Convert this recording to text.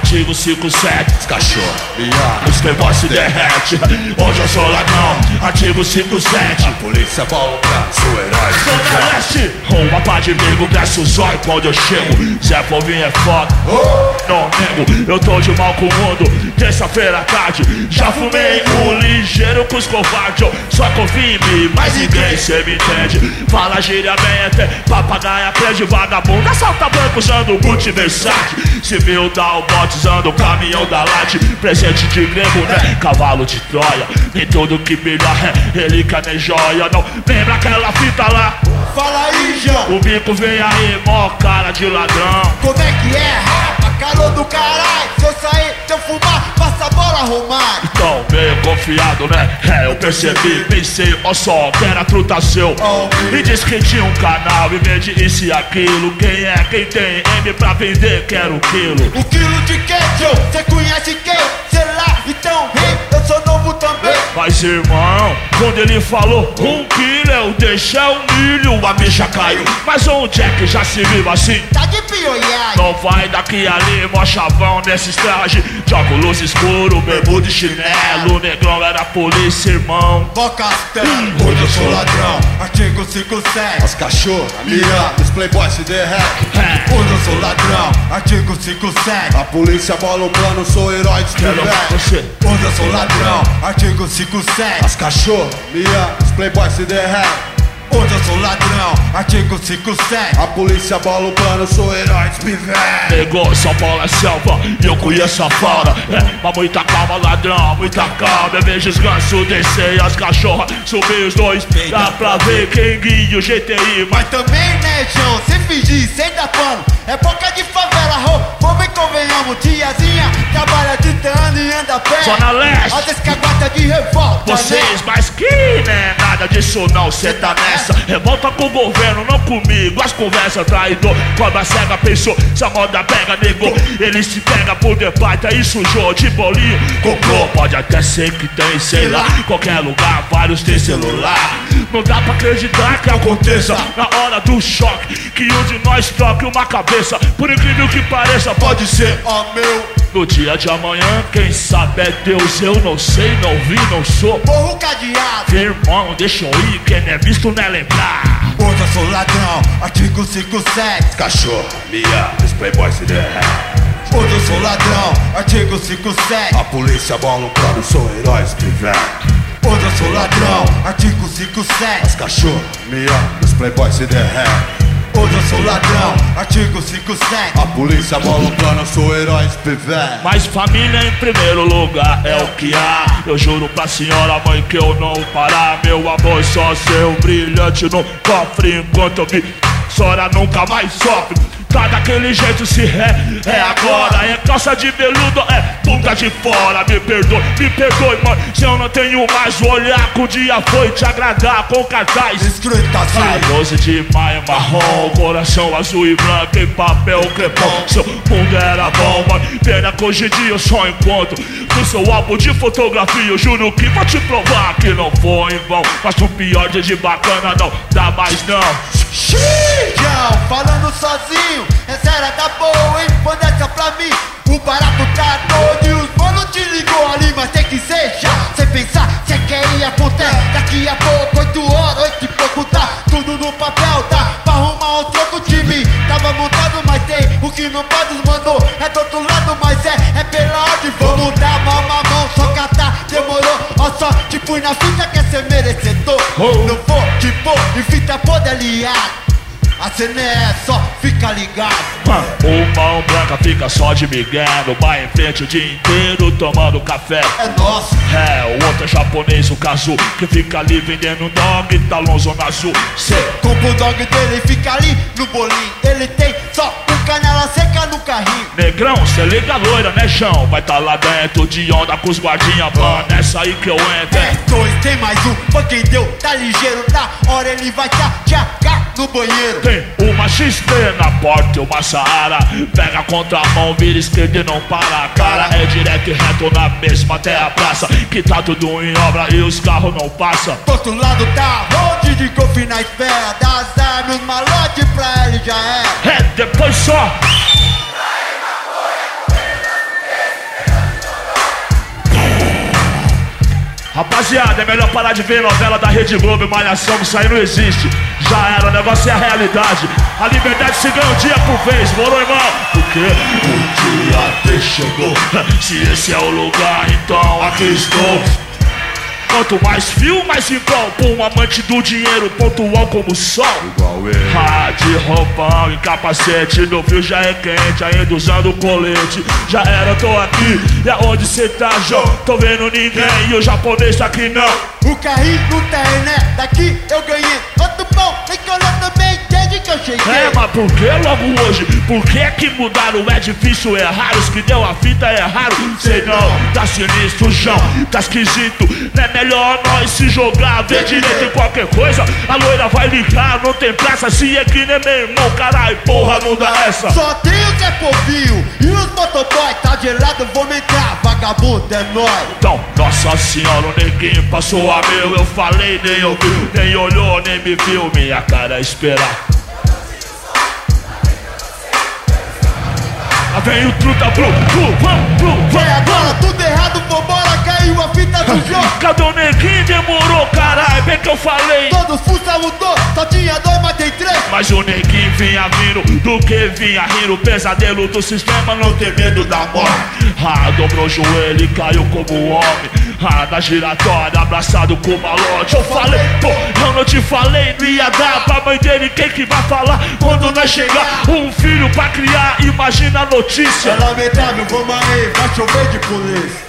artigo 57. Os cachorros, miado, Os playboys se derrete. Hoje eu sou ladrão, artigo 57. a polícia bola pra sou herói. Zona Leste, uma pá de amigo, cresce o zóio quando eu chego. Zé Povinho é foda, não nego, eu tô de mal com o mundo. Terça-feira à tarde, já fumei um ligeiro com os covardes. Eu só confio em mim, mas ninguém cê me entende. Fala gíria bem até, papagaia prende vagabundo. Assalta banco usando Gucci Versace. Civil dá o bote usando o caminhão da Light. Presente de grego, né? Cavalo de Troia. Nem tudo que brilha é relíquia nem joia. Não lembra aquela fita lá? Fala aí, João. O bico vem aí, mó cara de ladrão. Como é que é, rapa? Calor do caralho. Se eu sair, se eu fumar, passa a bola arrumar. Então, meio confiado, né? É, eu percebi, pensei, ó só, que era truta seu. E disse que tinha um canal e vende isso e aquilo. Quem é, quem tem M pra vender, quero um quilo. O quilo de quê, Joe? Cê conhece quem? Sei lá, então, hey, eu sou novo também. Mas irmão, quando ele falou 1 quilo, eu deixei o milho, a bicha caiu. Mas onde é que já se viu assim? Tá de pioiagem. Não vai daqui ali, mó chavão nesses trajes. De óculos escuro, bermuda e chinelo. Negrão era polícia, irmão. Bocastelo, hoje eu sou ladrão. Artigo 57. Os cachorros, miado, os playboys se derretem. Hoje eu sou ladrão. Artigo 57. A polícia bola o plano, sou herói de Quero você. Hoje eu sou ladrão. Artigo 57. Os cachorros, miado, os playboys se derretem. Hoje eu sou ladrão. Artigo 57. A polícia bola o plano, sou herói de pivete. Negou, São Paulo é selva e eu conheço a fauna. Mas muita calma, ladrão, muita calma. Eu vejo os gansos descer e as cachorras subir os dois. Dá pra ver quem guia o GTI. Mas também, né, João? Se fingir, sem dar pano. É boca de favela, vamos e convenhamos. Tiazinha trabalha de terno e anda a pé. Zona Leste. Olha esse caguata de revolta, Vocês, né? mas que né? Nada disso não, cê tá nessa. Revolta com o governo, não comigo. As conversas traidor, cobra cega pensou. Se a moda pega, negou. Ele se pega por debaixo, aí sujou de bolinho. Cocô, pode até ser que tem, sei lá. Qualquer lugar, vários tem celular. Não dá pra acreditar que aconteça na hora do choque, que um de nós troque uma cabeça. Por incrível que pareça, pode ser, Ó meu, no dia de amanhã, quem sabe é Deus. Eu não sei, não vi, não sou. porra o cadeado. Irmão, deixa eu ir, quem não é visto não é lembrar. Hoje eu sou ladrão. Artigo 57. Cachorro, miado, os playboys se derretem. Hoje eu sou ladrão. Artigo 57. A polícia bola o plano, sou herói de pivete. Hoje eu sou ladrão. Artigo 57. Os cachorros, miado, os playboys se derretem. Hoje eu sou ladrão. Artigo 57. A polícia bola o plano, sou herói de pivete. Mas família em primeiro lugar é o que há. Eu juro pra senhora mãe que eu não parar. Meu amor só ser um brilhante no cofre. Enquanto eu vi, senhora nunca mais sofre. Tá daquele jeito se é agora. É calça de veludo, é bunda de fora. Me perdoe, mãe, se eu não tenho mais o olhar que um dia foi te agradar com cartaz. Escrita A assim. 12 de maio marrom, coração azul e branco em papel crepom. Seu mundo era bom, mas pena que hoje em dia eu só encontro no seu álbum de fotografia. Eu juro que vou te provar que não foi em vão. Mas o pior dia de bacana não dá mais não. João, falando sozinho, essa era da boa, hein? Manda essa pra mim. O barato tá todo e os mano te ligou ali, mas tem que ser já. Sem pensar, cê quer ir acontecer. Daqui a pouco, 8 horas, 8 e pouco, tá tudo no papel, tá? Pra arrumar um troco time. Tava montado, mas tem o que não pode, os mandou. É do outro lado, mas é pela ordem. Vamos dar mão a mão, só catar, demorou. Ó só, te fui na fita que é ser merecedor. Não vou te pôr em fita poder aliado. A cena é só, fica ligado. O mão branca fica só de migué no bar em frente o dia inteiro tomando café. É nosso. É, o outro é japonês, o Kazu, que fica ali vendendo dog, talão zona azul. Cê Compra o dog dele, fica ali no bolinho. Ele tem só um canela seca no carrinho. negrão, cê liga loira, né, chão? Vai tá lá dentro de onda com os guardinha, mano. Essa aí que eu entro. É dois, tem mais um, foi quem deu, tá ligeiro. Na hora ele vai tchacar no banheiro. Tem uma XP na porta e uma Saara. Pega a contramão, vira esquerda e não para. Cara, é direto e reto na mesma até a praça, que tá tudo em obra e os carros não passam. Do outro lado tá road de golfe na espera das armas, malote pra ele já é. É, depois só Rapaziada, é melhor parar de ver novela da Rede Globo e Malhação, que isso aí não existe. Já era, o negócio é a realidade. A liberdade se ganha um dia por vez, morou, irmão? Porque o dia até chegou. Se esse é o lugar, então aqui estou. Quanto mais fio, mais igual. Pô, um amante do dinheiro, pontual como o sol. Igual ele. De roupão e capacete, meu fio já é quente, ainda usando colete. Já era, tô aqui, e aonde cê tá, João? Tô vendo ninguém, e o japonês tá aqui não. O carrinho não tem, né? Daqui eu ganhei. Outro bom, tem que olhar também, desde que eu cheguei. É, mas por que logo hoje? Por que que mudaram? É difícil, é raro, os que deu a fita é raro. Sei não, tá sinistro, João, tá esquisito. Não é melhor nós se jogar, ver direito em qualquer coisa. A loira vai ligar, não tem pressa, se é que nem meu irmão, caralho, porra, não dá essa. Só tem o Zé Povinho e os motoboy, tá gelado, vou entrar, vagabundo, é nóis. Então, nossa senhora, o neguinho passou a meu, eu falei, nem ouviu, nem olhou, nem me viu, minha cara esperar. Lá vem o truta, vamos. É agora, tudo errado, vambora, caiu a fita do jogo. Cadê o neguinho? Demorou, caralho, bem que eu falei. Todos fuça mudou, só tinha dois, mas tem três. Mas o neguinho vinha vindo, do que vinha rindo. O pesadelo do sistema, não tem medo da morte. Dobrou o joelho e caiu como homem. Na giratória, abraçado com o malote. Eu falei, pô, eu não te falei, não ia dar pra mãe dele. Quem que vai falar quando nós chegar? Um filho pra criar, imagina a notícia. É lamentável, vamos aí, vai chover de polícia.